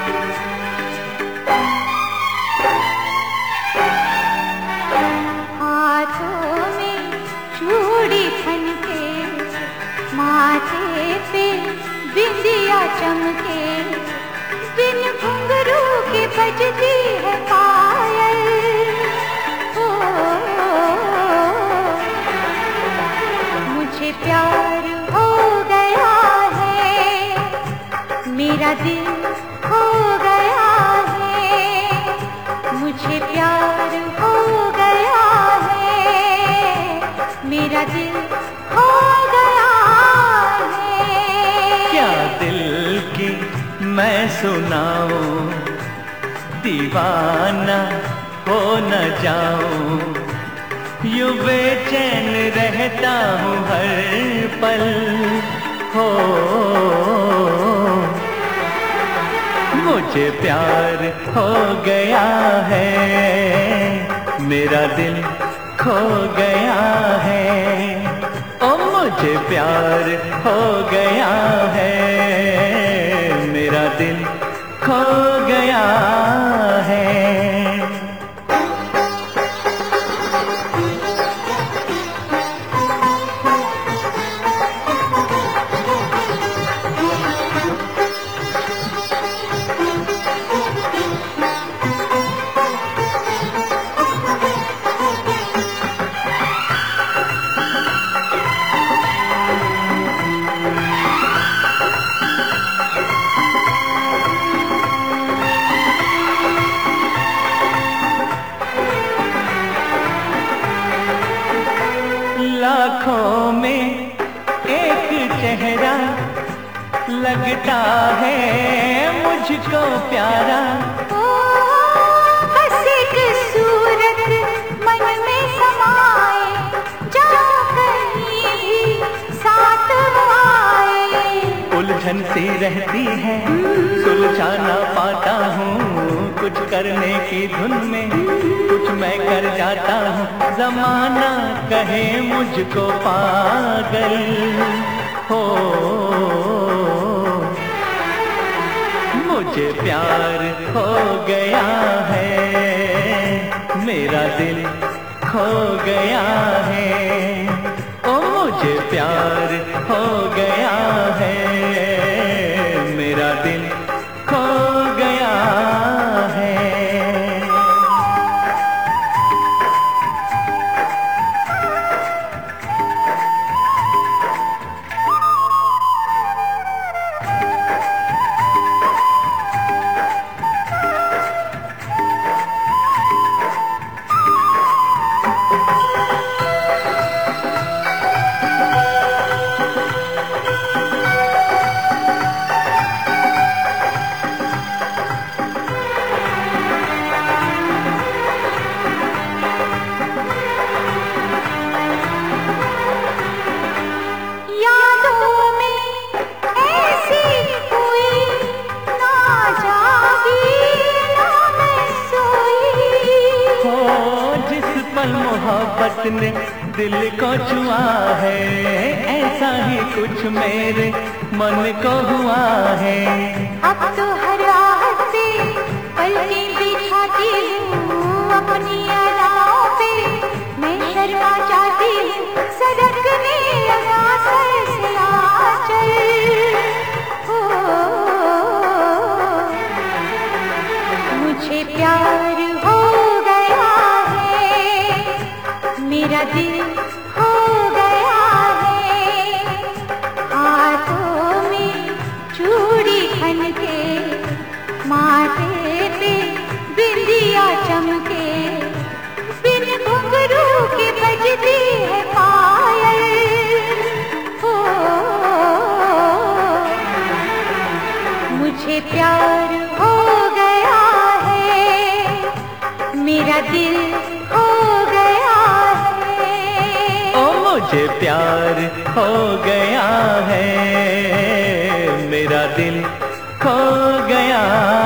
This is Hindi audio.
माथे पे बिंदिया चमके, बिन घुंघरू के बजती है पायल। ओ, मुझे प्यार हो गया है, मेरा दिल हो गया है, मुझे प्यार हो गया है, मेरा दिल हो गया है। क्या दिल की मैं सुनाऊं, दीवाना हो न जाऊं, यूं बेचैन रहता हूँ हर पल। हो मुझे प्यार हो गया है, मेरा दिल खो गया है। ओ मुझे प्यार हो गया है, मेरा दिल खो गया है। लाखों में एक चेहरा लगता है मुझको प्यारा। ओ, बस एक सूरत मन में समाए, जहाँ कहीं भी साथ आए। उलझन सी रहती है, सुलझा ना पाता हूँ, कुछ करने की धुन में कुछ मैं कर जाता हूँ। जमाना कहे मुझको पागल। हो मुझे प्यार हो गया है, मेरा दिल खो गया है। ओ मुझे प्यार हो गया है, मेरा दिल खो गया है। मोहब्बत ने दिल को छुआ है, ऐसा ही कुछ मेरे मन को हुआ है। अब तो हर रात पे पलकें बिछाती हूँ, अपनी अदाओं पे मैं शर्मा जाती हूँ। सरकने लगा सर से आंचल। मुझे प्यार हो गया है, मेरा दिल हो गया है। हाथों में चूड़ी खन के, माथे पे बिंदिया चमके, बिन घुंघरू के बजती है पायल। हो मुझे प्यार हो गया है, मेरा दिल हो गया है। ओ मुझे प्यार हो गया है, मेरा दिल खो गया